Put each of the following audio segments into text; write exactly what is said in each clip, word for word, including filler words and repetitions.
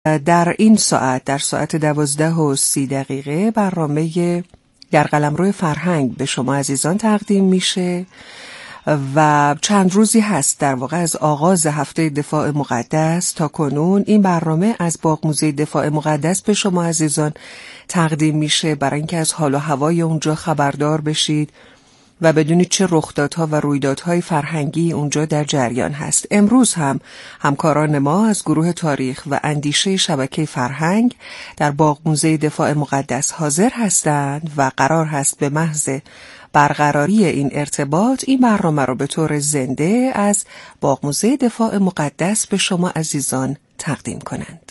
در این ساعت در ساعت دوازده و سی دقیقه برنامه در قلمرو فرهنگ به شما عزیزان تقدیم میشه و چند روزی هست در واقع از آغاز هفته دفاع مقدس تا کنون این برنامه از باغ موزه دفاع مقدس به شما عزیزان تقدیم میشه برای اینکه از حال و هوای اونجا خبردار بشید و بدونید چه رخدادها و رویدادهای فرهنگی اونجا در جریان هست. امروز هم همکاران ما از گروه تاریخ و اندیشه شبکه فرهنگ در باغ موزه دفاع مقدس حاضر هستند و قرار هست به محض برقراری این ارتباط این برنامه رو به طور زنده از باغ موزه دفاع مقدس به شما عزیزان تقدیم کنند.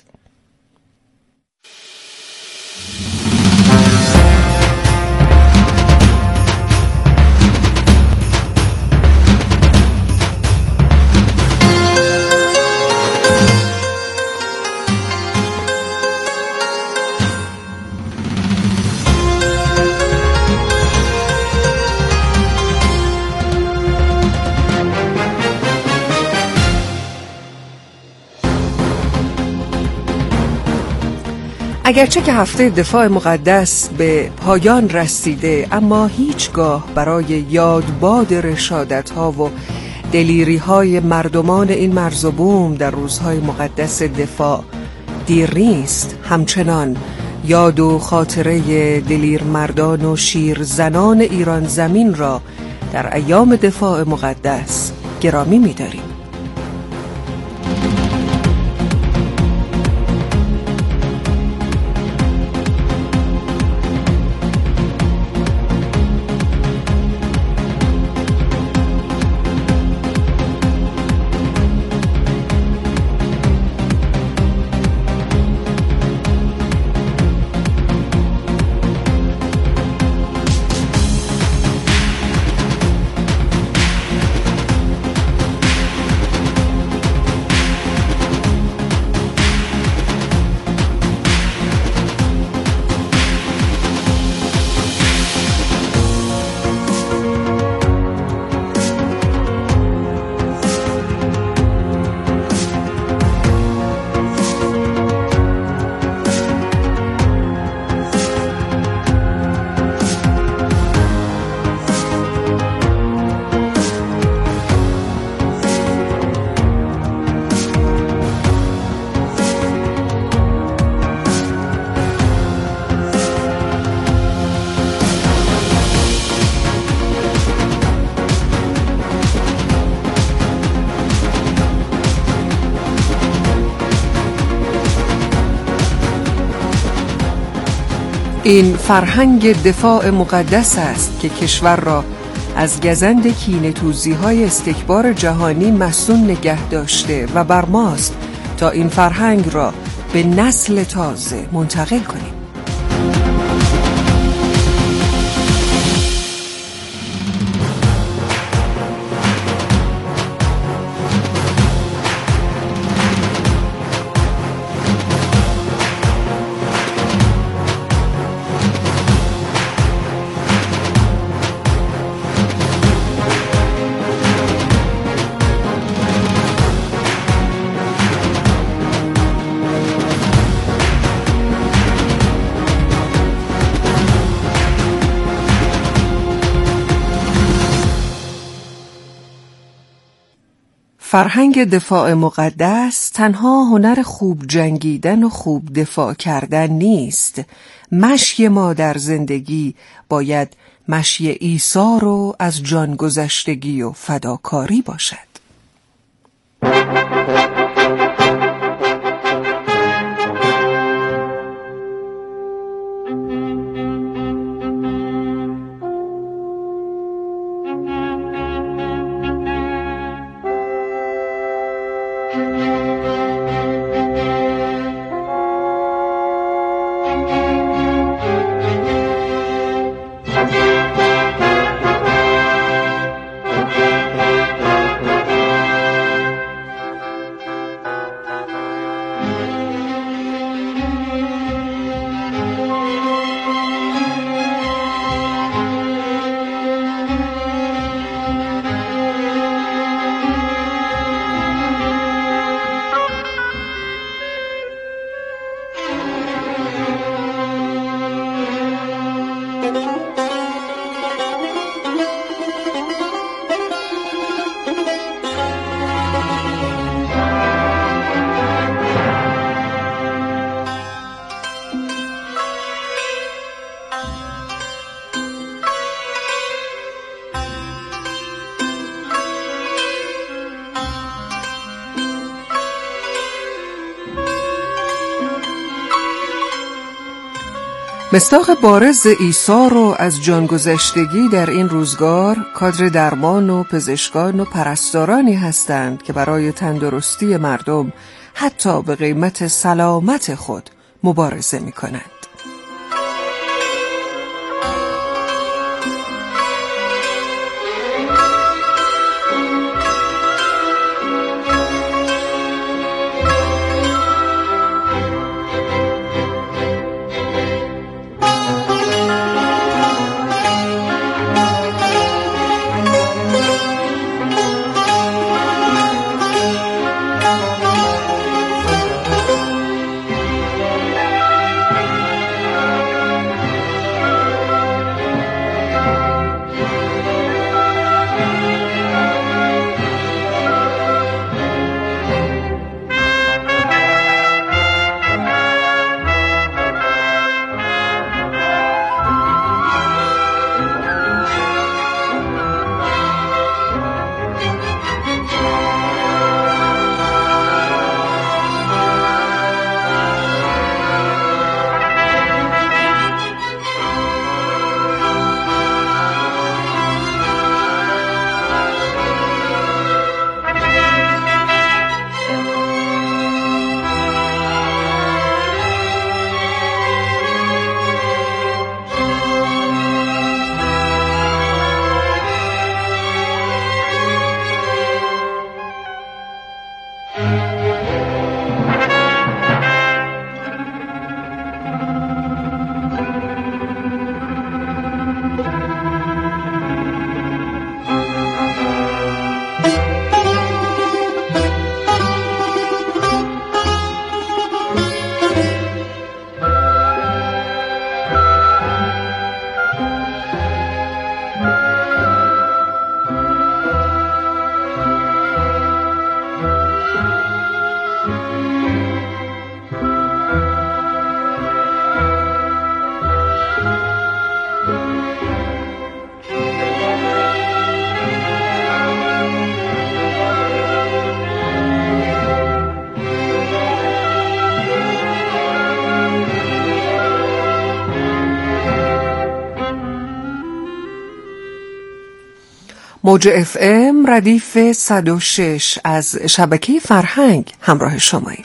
اگرچه که هفته دفاع مقدس به پایان رسیده اما هیچگاه برای یادباد رشادت‌ها و دلیری‌های مردمان این مرز و بوم در روزهای مقدس دفاع دیر نیست. همچنان یاد و خاطره دلیر مردان و شیر زنان ایران زمین را در ایام دفاع مقدس گرامی می‌داریم. این فرهنگ دفاع مقدس است که کشور را از گزند کینه‌توزی‌های استکبار جهانی مصون نگه داشته و بر ماست تا این فرهنگ را به نسل تازه منتقل کنیم. فرهنگ دفاع مقدس تنها هنر خوب جنگیدن و خوب دفاع کردن نیست. مشی ما در زندگی باید مشی ایثار و از جان گذشتگی و فداکاری باشد. مصداق بارز ایثار و از جانگذشتگی در این روزگار کادر درمان و پزشکان و پرستارانی هستند که برای تندرستی مردم حتی به قیمت سلامت خود مبارزه می کنند. موج اف ام ردیف صد و شش از شبکه فرهنگ همراه شماییم.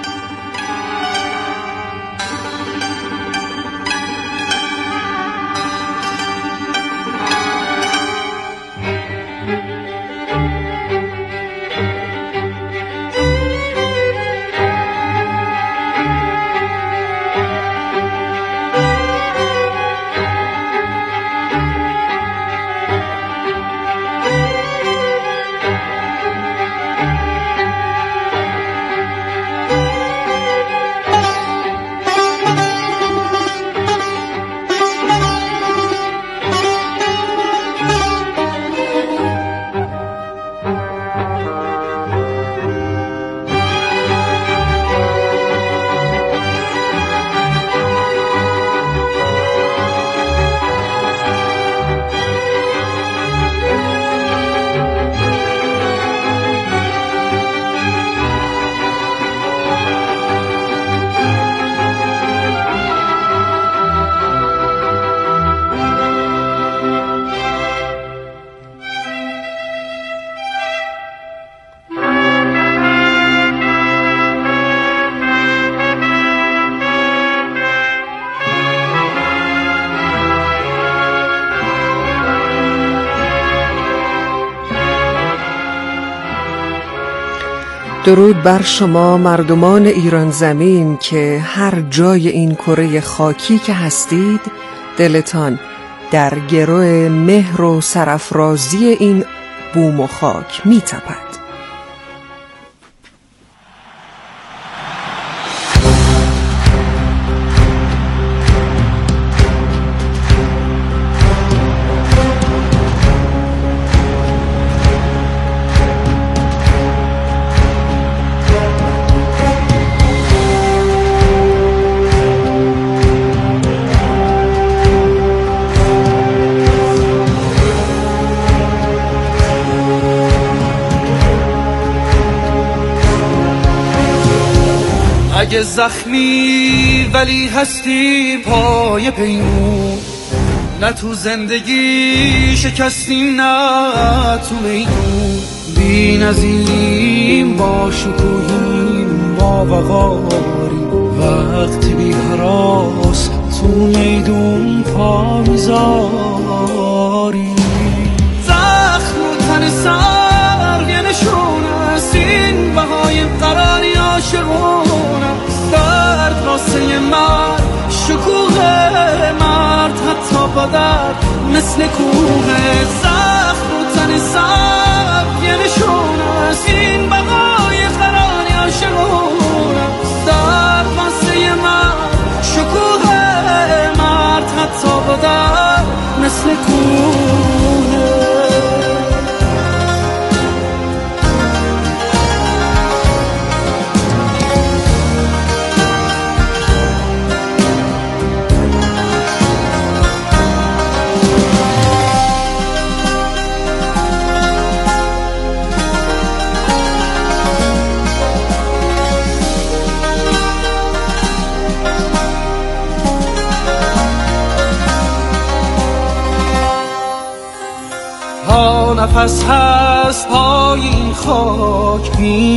درود بر شما مردمان ایران زمین که هر جای این کره خاکی که هستید دلتان در گرو مهر و سرافرازی این بوم و خاک می تپد. اگه زخمی ولی هستی پای پیمون، نه تو زندگی شکستیم نه تو میدون. بی نظیم با شکوهیم با وقاریم، وقتی بی حراس تو میدون پا میذاریم. زخم و تن سر یه نشون است، این بهای قراری عاشقون است. درد واسه مرد شکوه مرد حتی با درد مثل کوه. زخم و تن سر یه نشون است، این بهای قراری عاشقون است. درد واسه مرد شکوه مرد حتی با درد مثل کوه. نفس هست پای این خاک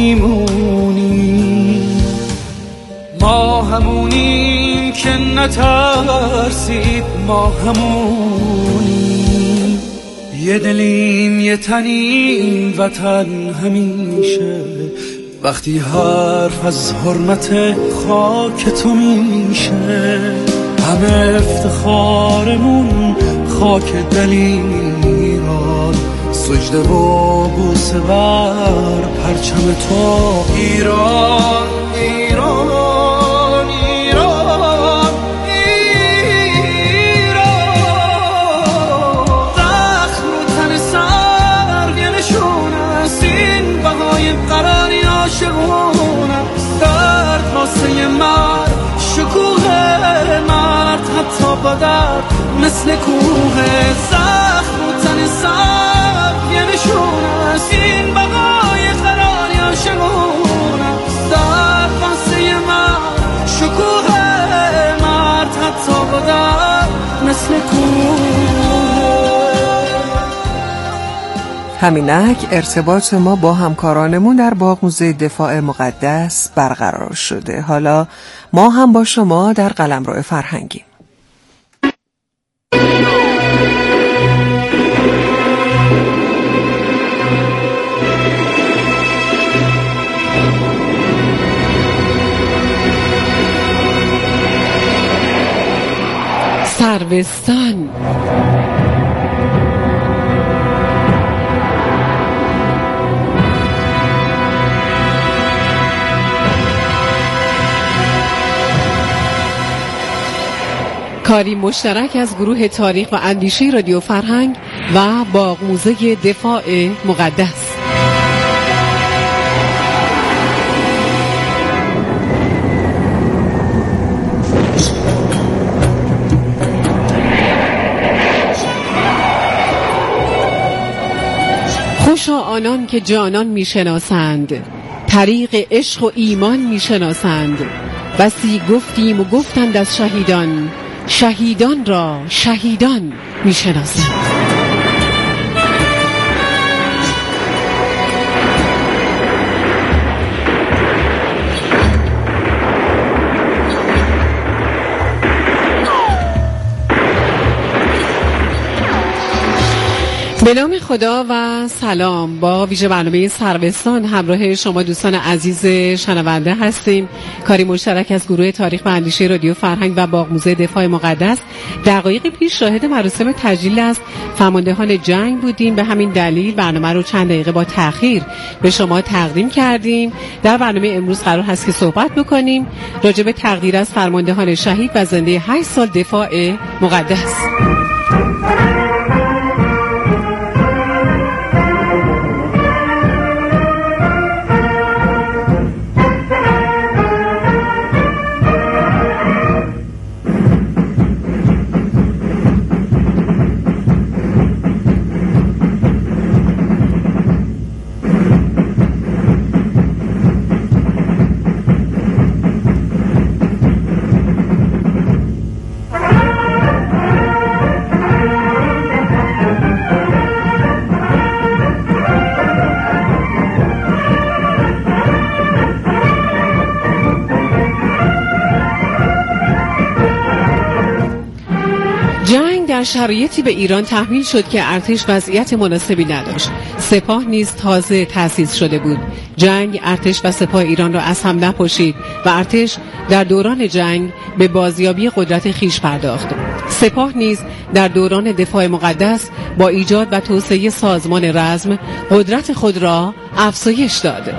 میمونیم، ما همونیم که نترسید، ما همونیم. یه دلیم یه تنیم وطن همیشه، وقتی حرف از حرمت خاک تو میشه. همه افتخارمون خاک دلیران، سجده و بوسه بر پرچم تو ایران. ایران ایران ایران. زخم و تن سر یه نشون است، این بهای قراری عاشقون است. درد واسه مرد شکوه مرد حتی با درد مثل کوه. زخم و تن سر یه نشون است، این بقای قراری عاشقون است. درد واسه مرد شکوه مرد حتی با درد مثل کوه. همینک ارتباط ما با همکارانمون در باغ موزه دفاع مقدس برقرار شده. حالا ما هم با شما در قلمرو فرهنگی. سروستان. کاری مشترک از گروه تاریخ و اندیشه رادیو فرهنگ و باغ موزه دفاع مقدس. خوشا آنان که جانان میشناسند، طریق عشق و ایمان میشناسند. بسی گفتیم و گفتند از شهیدان، شهیدان را شهیدان میشناسند. به نام خدا و سلام. با ویژه برنامه سروستان همراه شما دوستان عزیز شنونده هستیم. کاری مشترک از گروه تاریخ و اندیشه رادیو فرهنگ و باغ موزه دفاع مقدس. دقایقی پیش شاهد مراسم تجلیل از فرماندهان جنگ بودیم. به همین دلیل برنامه رو چند دقیقه با تأخیر به شما تقدیم کردیم. در برنامه امروز قرار هست که صحبت بکنیم راجع به تقدیر از فرماندهان شهید و زنده هشت سال دفاع مقدس. در شرایطی به ایران تحمیل شد که ارتش وضعیت مناسبی نداشت. سپاه نیز تازه تأسیس شده بود. جنگ ارتش و سپاه ایران را از هم نپاشید و ارتش در دوران جنگ به بازیابی قدرت خیش پرداخت. سپاه نیز در دوران دفاع مقدس با ایجاد و توسعه سازمان رزم قدرت خود را افزایش داد.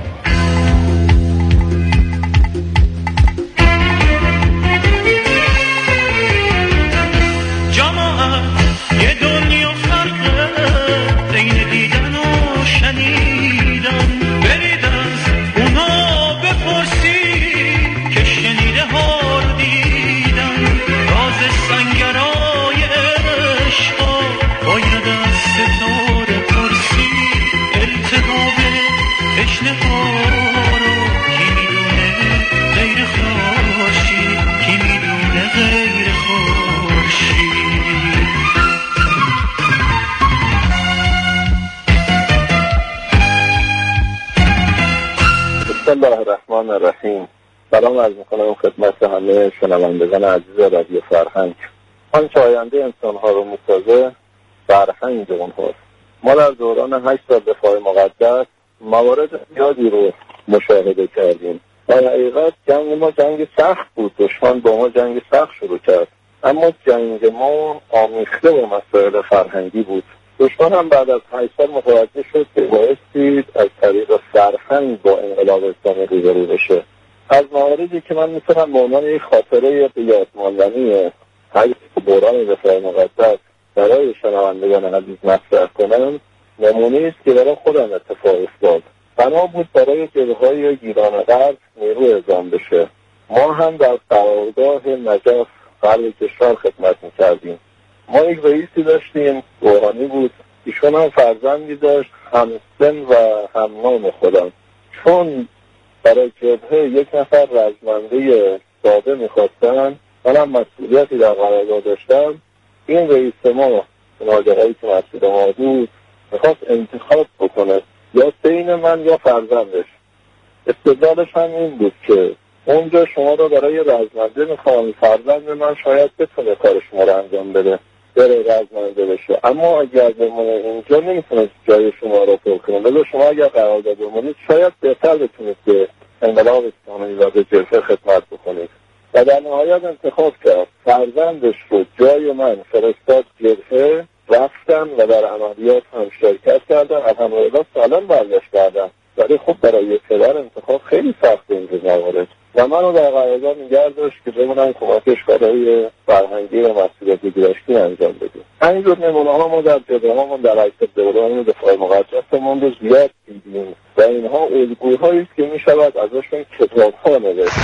بسم الله الرحمن الرحیم. سلام عرض می‌کنم خدمت همه شنوندگان عزیز رادیو فرهنگ. آنچه آینده انسان‌ها رو می‌سازه فرهنگ اونهاست. ما در دوران هشت سال دفاع مقدس موارد زیادی رو مشاهده کردیم. در حقیقت جنگ ما جنگ سخت بود. دشمن با ما جنگ سخت شروع کرد، اما جنگ ما آمیخته با مسائل فرهنگی بود. دشمن هم بعد از هشت سال متوجه شد که بایستی از طریق فرهنگ با انقلاب اسلامی روبرو بشه. از مواردی که من میتونم به عنوان یک خاطره به یاد ماندنی هشت دوران دفاع مقدس برای شنوندگان عزیز مطرح کنم، نمونه است که برای خودم اتفاق افتاد. بنا بود برای جبهه‌های گیلان غرب نیرو اعزام بشه. ما هم در قرارگاه نجف غرب کشور خدمت میکردیم. ما یک رئیسی داشتیم، روحانی بود. ایشون هم فرزندی داشت همسن و همنام خودم. چون برای جبهه یک نفر رزمنده ساده میخواستن، منم مسئولیتی در قرارگاه داشتم. این رئیس ما ناجرایی که مسئول ما بود میخواست انتخاب بکنه یا بین من یا فرزندش. استدلالش هم این بود که اونجا شما رو برای رزمنده میخوام، فرزند من شاید بتونه کار شما رو انجام بده، بره رزمنده بشه، اما اگر بمونه اینجا نمیتونه جای شما رو پر کنه. لذا شما اگر قرارداد بمونید شاید بهتر بتونید که انقلاب اسلامی و به جبهه خدمت بکنید. و در نهایت انتخاب کرد. فرزندش رو جای من فرستاد جبهه، رفتن و در عملیات هم شرکت کردن. الحمدلله سالم برگشت کردن. ولی خب برای یک پدر انتخاب خیلی سخت اینجور موارد و منو در قرارداد نگه داشت که بمونم کمکش برای فرهنگی و مسئولیت گرشتی انجام بدیم. همینجور نمونه ها ما در جبهه ها در عکس دوران دفاع مقدسمون رو زیاد دیدیم و اینها الگوهایی است که میشود ازشون کتاب ها نوشت.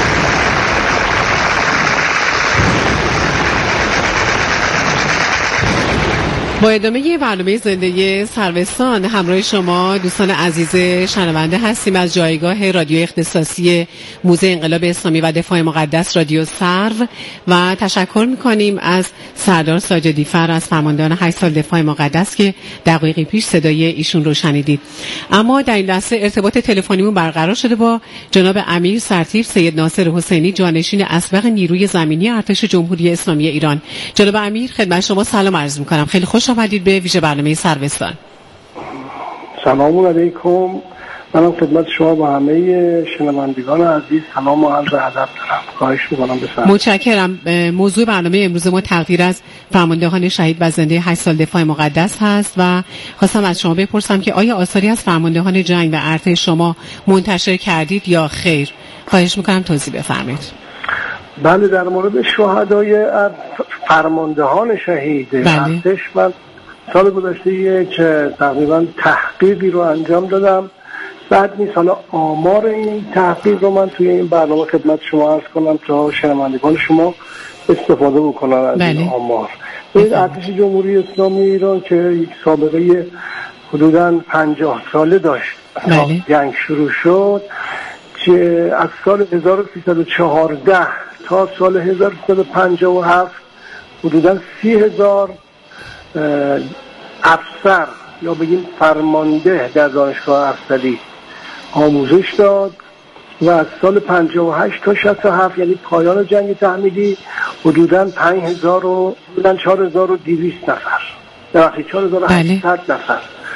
با ادامه برنامه زنده سروستان همراه شما دوستان عزیز شنونده هستیم از جایگاه رادیو اختصاصی موزه انقلاب اسلامی و دفاع مقدس رادیو سرو و تشکر میکنیم از سردار ساجدی فر از فرماندهان هشت سال دفاع مقدس که دقایقی پیش صدای ایشون رو شنیدید. اما در این لحظه ارتباط تلفنیمون برقرار شده با جناب امیر سرتیپ سید ناصر حسینی، جانشین اسبق نیروی زمینی ارتش جمهوری اسلامی ایران. جناب امیر خدمت شما سلام عرض میکنم. خیلی خوش آمدید به ویژه برنامه سروستان. سلام علیکم. منم خدمت شما با همه شنوندگان عزیز سلام و عرض ادب دارم. خواهش می‌کنم بفرمایید. متشکرم. موضوع برنامه امروز ما تقدیر از فرماندهان شهید و زنده هشت سال دفاع مقدس هست و خواستم از شما بپرسم که آیا آثاری از فرماندهان جنگ و ارتش شما منتشر کردید یا خیر؟ خواهش می‌کنم توضیح بفرمایید. بله، در مورد شهدای فرماندهان شهید ارتش من سال گذشته که تقریبا تحقیقی رو انجام دادم. بعد نیست حالا آمار این تحقیق رو من توی این برنامه خدمت شما عرض کنم تا شنوندگان شما استفاده بکنن از بله. این آمار. این ارتش جمهوری اسلامی ایران که یک سابقه حدوداً پنجاه ساله داشت بله. جنگ شروع شد که از سال هزار و سیصد و چهارده تا سال هزار و سیصد و پنجاه و هفت حدوداً سی هزار افسر یا بگیم فرمانده در دانشگاه ارسلی آموزش داد و از سال پنجاه و هشت تا شصت و هفت یعنی پایان جنگ تحمیلی حدوداً پنج هزار و حدوداً چهار هزار و دویست نفر، ببخشید چهار هزار و هشتصد نفر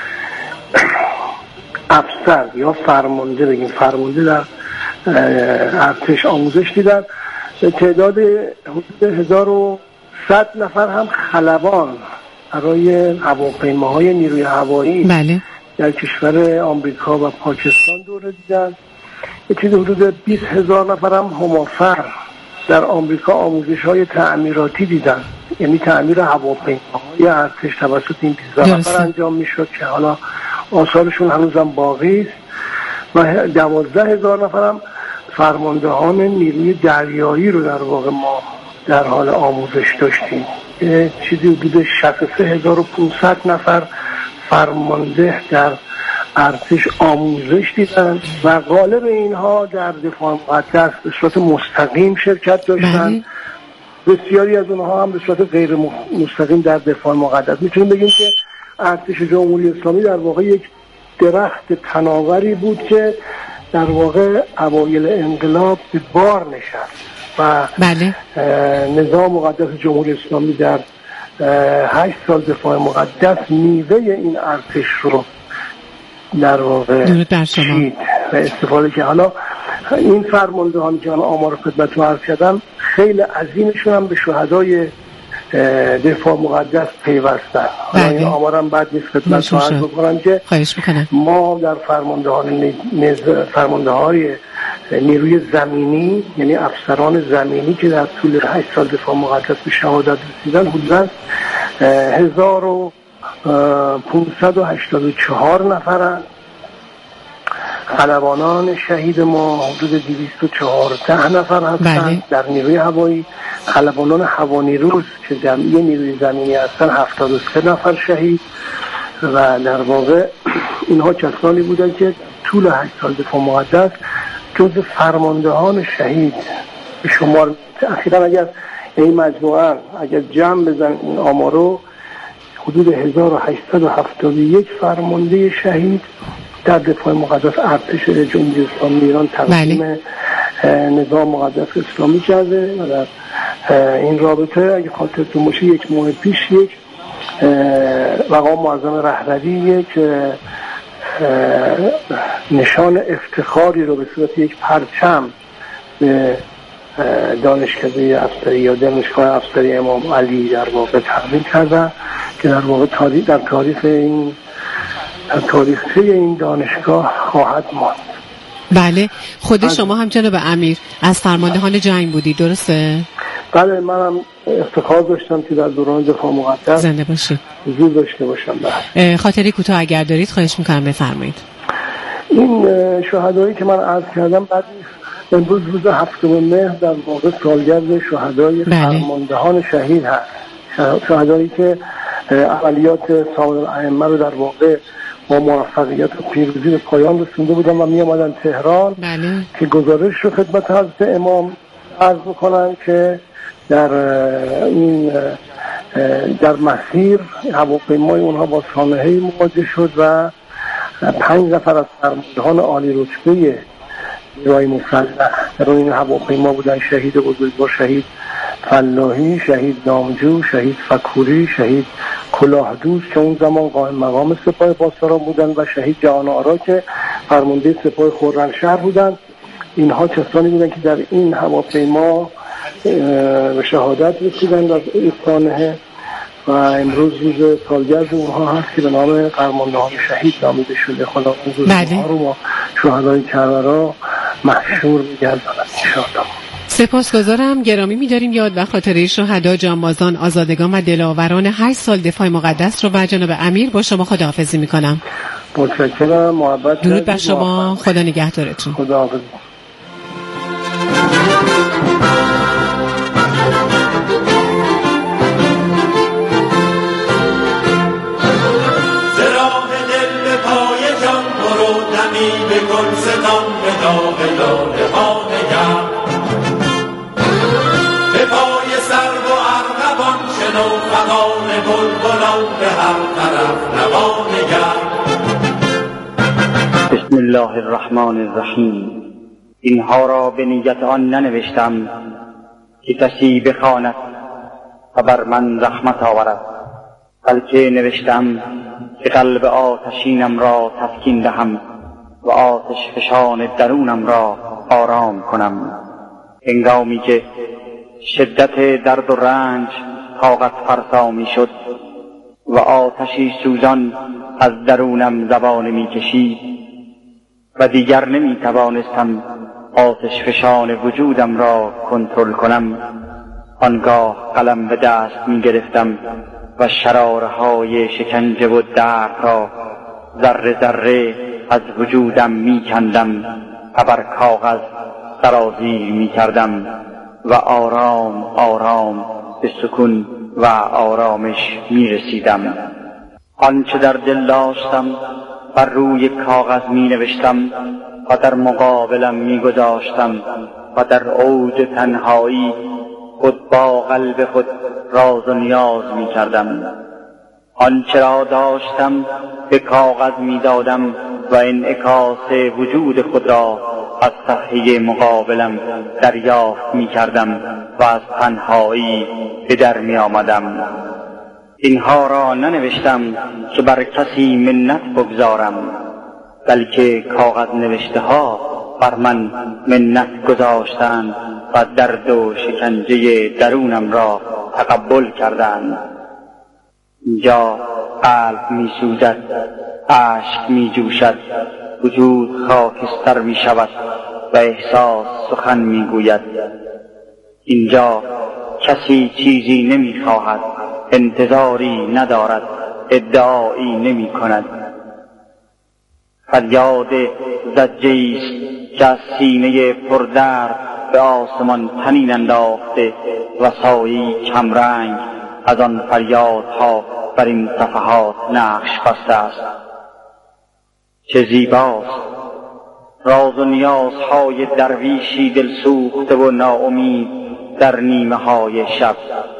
افسر یا فرمانده، بگیم فرمانده در ارتش آموزش دیدن. تعداد حدود هزار و صد نفر هم خلبان برای هواپیماهای نیروی هوایی بله. در کشور آمریکا و پاکستان دوره دیدن. یه چیز حدود بیست هزار نفر هم همافر در آمریکا آموزش های تعمیراتی دیدن، یعنی تعمیر هواپیماهای ارتش توسط این بیست نفر انجام میشد که حالا آثارشون هنوزم باقی است. و دوازده هزار نفر هم فرماندهان نیروی دریایی رو در واقع ما در حال آموزش داشتیم. چیزی حدود شصت و سه هزار و پانصد نفر فرمانده در ارتش آموزش دیدن و غالب اینها در دفاع مقدس به صورت مستقیم شرکت داشتن. بسیاری از اونها هم به صورت غیر مستقیم در دفاع مقدس. میتونیم بگیم که ارتش جمهوری اسلامی در واقع یک درخت تناوری بود که در واقع اوایل انقلاب به بار نشست و بله. نظام مقدس جمهوری اسلامی در هشت سال دفاع مقدس میوه این ارتش رو در واقع چید و استفاده که حالا این فرماندهان که آمار خدمتتون عرض کردم خیلی عظیمشون هم به شهدای دفاع مقدس پیوستن. حالا این آمارم بعد نیست خدمتتون عرض بکنم که ما در فرماندهان فرمانده‌های نیروی زمینی، یعنی افسران زمینی که در طول هشت سال دفاع مقدس به شهادت رسیدن حدوداً هزار و پانصد و هشتاد و چهار نفرن. خلبانان شهید ما حدود دویست و چهارده نفر هستن. بله. در نیروی هوایی خلبانان هوانیروز که جمعی نیروی زمینی هستن هفتاد و سه نفر شهید و در واقع اینها کسانی بودن که طول هشت سال دفاع مقدس جز فرماندهان شهید به شمار. اخیراً اگر این مجموعه اگر جمع بزن این آمارو حدود هزار و هشتصد و هفتاد و یک فرمانده شهید در دفاع مقدس ارتش جمهوری اسلامی ایران تقسیم نظام مقدس اسلامی کرده و در این رابطه اگه خاطرتون باشه یک ماه پیش یک مقام معظم رهبری یک نشان افتخاری رو به صورت یک پرچم به دانشکده افسری یا دانشگاه افسری امام علی در واقع تقدیم کردن که در واقع تاریخ در تاریخ این در تاریخچه این دانشگاه خواهد ماند. بله. خود شما هم جناب امیر از فرماندهان جنگ بودید درسته؟ بله، منم افتخار داشتم که در دوران دفاع مقدس زنده باشید حضور داشته باشم. بله. خاطری کوتاه اگر دارید خواهش میکنم بفرمایید. این شهدایی که من عرض کردم بعد امروز روز هفتم مهر در واقع سالگرد شهدای بله. فرماندهان شهید هست. شهدایی که عملیات سایر الائمه رو در واقع با موفقیت و پیروزی به پایان رسونده بودن و می آمدن تهران. بله. که گزارش رو خدمت حضرت امام عرض بکنن که در این در مسیر هواپیمای اونها با سانحه‌ای مواجه شد و پنج نفر از فرماندهان عالی رتبه نیروهای مسلح در این هواپیما بودن. شهید بزرگوار شهید فلاحی، شهید نامجو، شهید فکوری، شهید کلاهدوست که اون زمان قائم مقام سپاه پاسداران بودن و شهید جهان آرا که فرمانده سپاه خرمشهر بودن. اینها کسانی بودن که در این هواپیما به شهادت رسیدن در سانحه و امروز روز سالگرد اونها هست که به نام فرماندهان شهید نامیده شده. خدا اونها رو با شهدای کربلا محشور می‌گرداند انشاءالله. سپاسگزارم. گرامی می‌داریم یاد و خاطره شهدا جانبازان، آزادگان و دلاوران هشت سال دفاع مقدس رو و جناب امیر با شما خداحافظی می‌کنم. متشکرم. محبت. درود بر شما. خدا نگهدارتون. خداحافظ. بسم الله الرحمن الرحیم. اینها را به نیت آن ننوشتم که کسی بخواند و بر من رحمت آورد، بلکه نوشتم که قلب آتشینم را تسکین دهم و آتش فشان درونم را آرام کنم. هنگامی که شدت درد و رنج طاقت فرسا می شد و آتشی سوزان از درونم زبانه می کشید و دیگر نمی توانستم آتش فشان وجودم را کنترل کنم، آنگاه قلم به دست می گرفتم و شرارهای شکنجه و درد را ذره ذره از وجودم می کندم و بر کاغذ سرازیر می کردم و آرام آرام به سکون و آرامش می رسیدم. آنچه در دل داشتم بر روی کاغذ می نوشتم و در مقابلم می گذاشتم و در اوج تنهایی خود با قلب خود راز و نیاز می کردم. آنچه را داشتم به کاغذ می دادم و انعکاس وجود خود را از صفحه مقابلم دریافت می کردم و از تنهایی به در می آمدم. اینها را ننوشتم که بر کسی منت بگذارم، بلکه کاغذ نوشته ها بر من منت گذاشتند و درد و شکنجه درونم را تقبل کردند. اینجا قلب می سوزد، اشک می جوشد، وجود خاکستر می شود و احساس سخن می گوید. اینجا کسی چیزی نمی خواهد، انتظاری ندارد، ادعایی نمی کند. فریاد زجه‌ای است که از سینه پردرد به آسمان طنین انداخته و سایه‌ای کمرنگ از آن فریادها بر این صفحات نقش بسته است. چه زیباست راز و نیازهای درویشی دلسوخته و ناامید در نیمه های شب،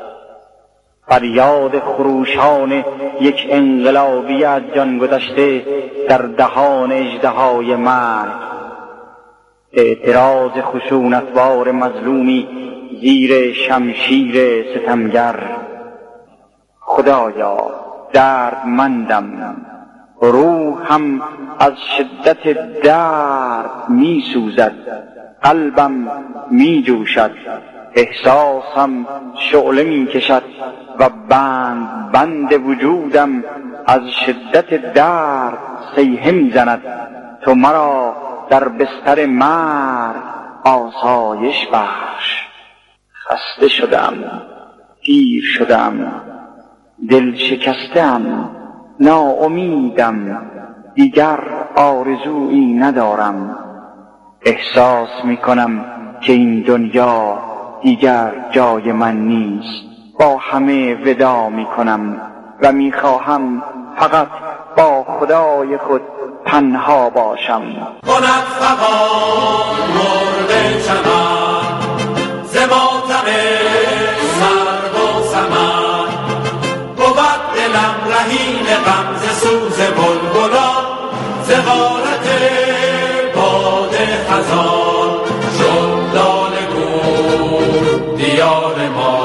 فریاد خروشان یک انقلابی از جان گذشته در دهان اژدهای مرگ، اعتراض خشونتبار مظلومی زیر شمشیر ستمگر. خدایا دردمندم، روحم از شدت درد می سوزد، قلبم می جوشد، احساسم شعله می کشد و بند بند وجودم از شدت درد سیحه می زند. تو مرا در بستر مرگ آسایش بخش. خسته شدم، پیر شدم، دل شکستم، ناامیدم، دیگر آرزویی ندارم. احساس می کنم که این دنیا دیگر جای من نیست. با همه وداع می کنم و می خواهم فقط با خدای خود تنها باشم. کند فقط مرد چمن ز ماتم سرو و سمن، بود دلم رهین غم ز سوز بلبلان، ز غارت باد خزان شد لاله گون دیار ما.